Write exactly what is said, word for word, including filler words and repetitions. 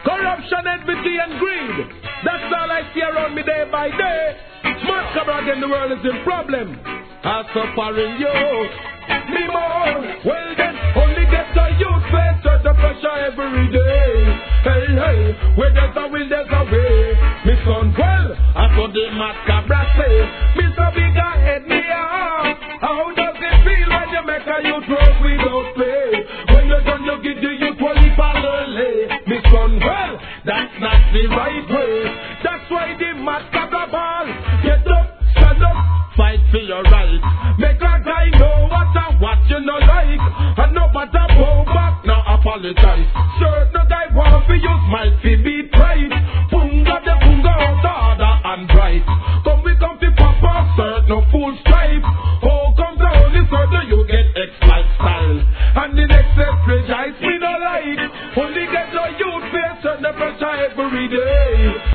Corruption, envy, and greed. That's all I see around me day by day. Macabre again, the world is in problem. I'm suffering you, me more. Well then, only get the youth face the pressure every day. Hey, hey, where there's a will, there's a way. Me son, well, I saw the macabre say, me so big a head me out. How does it feel when you make a youth work without pay? When you're done, you give the youth one leap lay. Me son, well, that's not the right way. That's why the macabre ball, get up, stand up, fight for your right. Make a guy know what and what you no like. And no matter bow back, no apologize. Sure, no guy want to use might be beat right. Punga the punga out harder and bright. Come we come to pop up, sir, no fool stripe. Oh, come the only certain you get X lifestyle. And the next extra me no like. Only get no youth face and the pressure every day.